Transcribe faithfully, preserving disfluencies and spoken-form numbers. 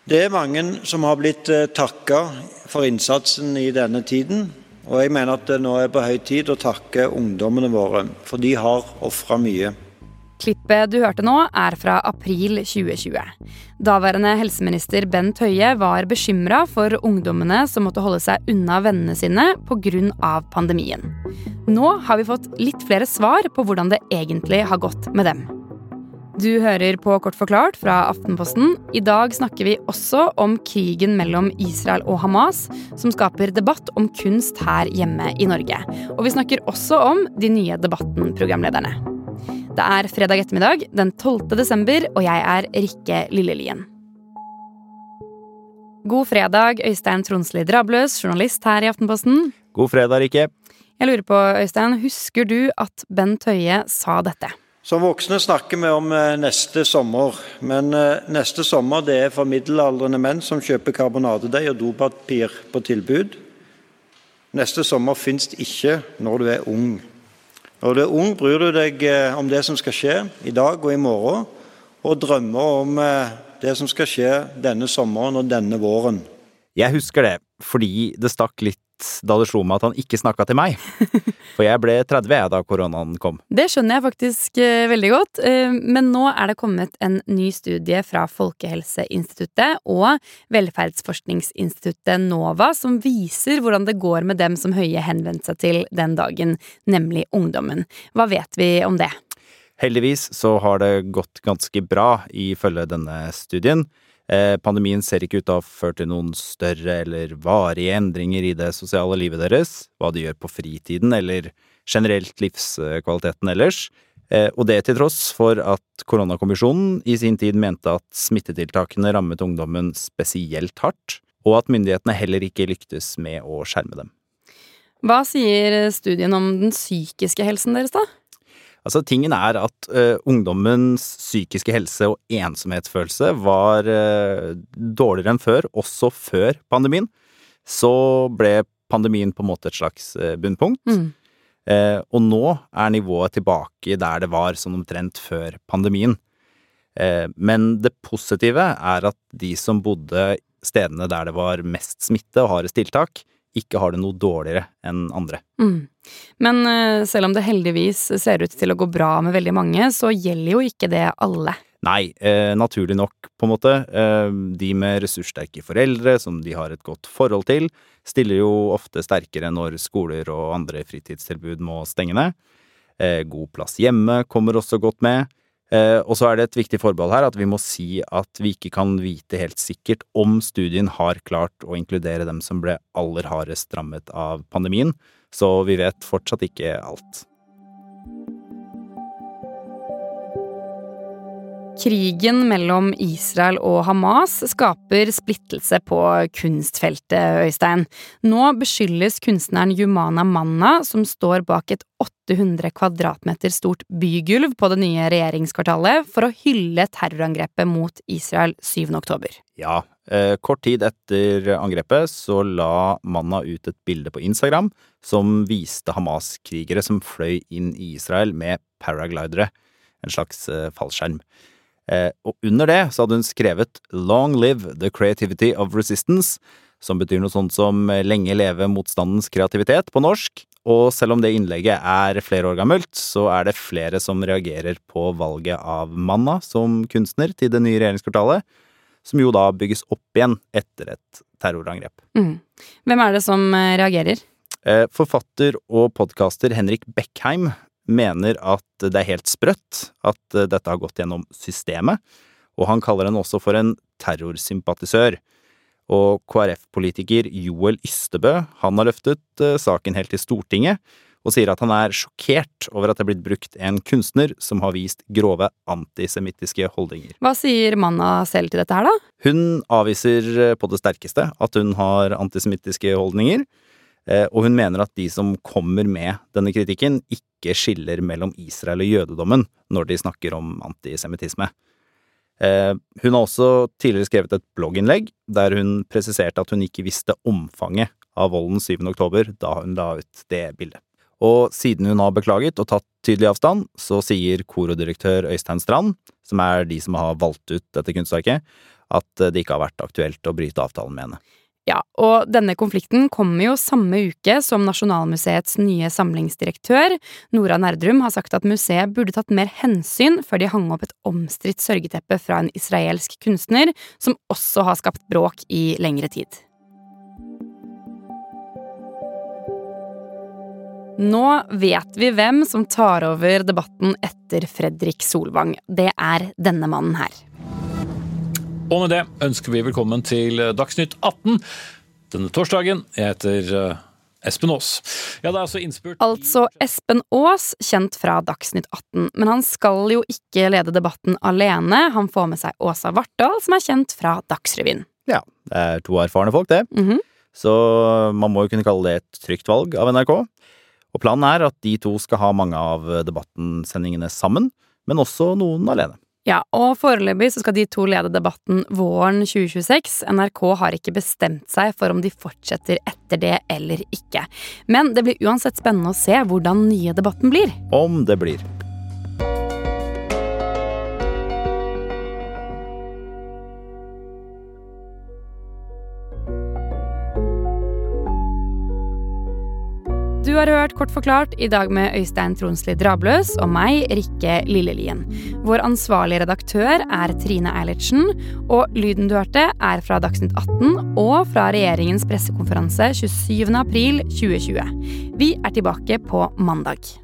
Det er mange som har blitt takket for innsatsen i denne tiden, og jeg mener at det nå er på høy tid å takke ungdommene våre, for de har offret mye. Klippet du hørte nå er fra april tjue tjue. Daværende helseminister Bent Høie var bekymret for ungdommene som måtte holde seg unna vennene sine på grunn av pandemien. Nå har vi fått litt flere svar på hvordan det egentlig har gått med dem. Du hører på Kort forklart fra Aftenposten. I dag snakker vi også om krigen mellom Israel og Hamas, som skaper debatt om kunst her hjemme i Norge. Og vi snakker også om de nye Debatten-programlederne. Det er fredag ettermiddag, den tolvte desember, og jeg er Rikke Lillelien. God fredag, Øystein Tronsli Drabløs, journalist her i Aftenposten. God fredag, Rikke. Jeg lurer på, Øystein, husker du at Bent Høie sa dette? Som voksne snakker vi om neste sommer, men neste sommer det er for middelaldrende menn som kjøper karbonadedeig og dopapir på tilbud. Neste sommer finnes det ikke når du er ung. Når du er ung bryr du deg om det som skal skje i dag og i morgen, og drømmer om det som skal skje denne sommeren og denne våren. Jeg husker det, fordi det stakk litt da det slo meg at han ikke snakket til meg. For jeg ble tretti da koronaen kom. Det skjønner jeg faktisk eh, veldig godt, eh, men nå er det kommet en ny studie fra Folkehelseinstituttet og Velferdsforskningsinstituttet NOVA som viser hvordan det går med dem som Høie henvendte seg til den dagen, nemlig ungdommen. Hva vet vi om det? Heldigvis så har det gått ganske bra ifølge denne studien. Eh, pandemien ser ikke ut til å ha ført til noen større eller varige endringer i det sosiale livet deres, hva de gjør på fritiden eller generelt livskvaliteten ellers. Eh, og det til tross for at koronakommisjonen i sin tid mente at smittetiltakene rammet ungdommen spesielt hardt, og at myndighetene heller ikke lyktes med å skjerme dem. Hva sier studien om den psykiske helsen deres da? Altså, tingen er at uh, ungdommens psykiske helse og ensomhetsfølelse var uh, dårligere enn før, også før pandemien. Så ble pandemien på en måte et slags uh, bunnpunkt. Mm. Uh, og nå er nivået tilbake der det var sånn omtrent før pandemien. Uh, men det positive er at de som bodde stedene der det var mest smitte og hardest tiltak, ikke har det noe dårligere enn andre. Mm. Men uh, selv om det heldigvis ser ut til å gå bra med veldig mange, så gjelder jo ikke det alle. Nei, eh, naturlig nok på en måte. Eh, de med ressurssterke foreldre som de har et godt forhold til, stiller jo ofte sterkere når skoler og andre fritidstilbud må stenge ned. Eh, god plass hjemme kommer også godt med. Eh, og så er det et viktig forbehold her at vi må si at vi ikke kan vite helt sikkert om studien har klart å inkludere dem som ble aller hardest rammet av pandemien, så vi vet fortsatt ikke alt. Krigen mellom Israel og Hamas skaper splittelse på kunstfeltet, Øystein. Nå beskyldes kunstneren Jumana Manna, som står bak et åtte hundre kvadratmeter stort bygulv på det nye regjeringskvartalet, for å hylle terrorangrepet mot Israel syvende oktober. Ja, eh, kort tid etter angrepet så la Manna ut et bilde på Instagram som viste Hamas-krigere som fløy inn i Israel med paraglidere, en slags eh, fallskjerm. Eh, og under det så hadde hun skrevet «Long live the creativity of resistance», som betyr noe sånt som «lenge leve motstandens kreativitet» på norsk. Og selv om det innlegget er flere år gammelt, så er det flere som reagerer på valget av Manna som kunstner til det nye regjeringskvartalet, som jo da bygges opp igjen etter et terrorangrep. Mm. Hvem er det som reagerer? Eh, forfatter og podcaster Henrik Beckheim mener at det er helt sprøtt at dette har gått gjennom systemet, og han kaller den også for en terrorsympatisør. Og K R F-politiker Joel Ystebø, han har løftet uh, saken helt til Stortinget, og sier at han er sjokkert over at det er blitt brukt en kunstner som har vist grove antisemittiske holdninger. Hva sier Manna selv til dette her da? Hun avviser på det sterkeste at hun har antisemittiske holdninger, og hun mener at de som kommer med denne kritikken ikke skiller mellom Israel og jødedommen når de snakker om antisemittisme. Hun har også tidligere skrevet et blogginnlegg der hun presiserte at hun ikke visste omfanget av volden syvende oktober da hun la ut det bildet. Og siden hun har beklaget og tatt tydelig avstand, så sier korodirektør Øystein Strand, som er de som har valgt ut dette kunstverket, at det ikke har vært aktuelt å bryte avtalen med henne. Ja, og denne konflikten kommer jo samme uke som Nasjonalmuseets nye samlingsdirektør. Nora Nerdrum har sagt at museet burde tatt mer hensyn før de hang opp et omstridt sørgeteppe fra en israelsk kunstner, som også har skapt bråk i lengre tid. Nå vet vi hvem som tar over debatten etter Fredrik Solvang. Det er denne mannen her. Og med det ønsker vi velkommen til Dagsnytt atten denne torsdagen. Jeg heter Espen Aas. Ja, det er altså innspurt... Altså Espen Aas, kjent fra Dagsnytt atten. Men han skal jo ikke lede debatten alene. Han får med seg Åsa Vartdal, som er kjent fra Dagsrevyen. Ja, det er to erfarne folk, det. Mhm. Så man må jo kunne kalle det et trygt valg av N R K. Og planen er at de to skal ha mange av debattensendingene sammen, men også noen alene. Ja, og foreløpig så skal de to lede debatten våren tjue tjueseks. N R K har ikke bestemt seg for om de fortsetter etter det eller ikke. Men det blir uansett spennende å se hvordan nye debatten blir. Om det blir. Du har hørt Kort forklart i dag med Øystein Tronsli Drabløs og meg, Rikke Lillelien. Vår ansvarlige redaktør er Trine Eilertsen, og lyden du hørte er fra Dagsnytt atten og fra regjeringens pressekonferanse tjuesyvende april tjue tjue. Vi er tilbake på mandag.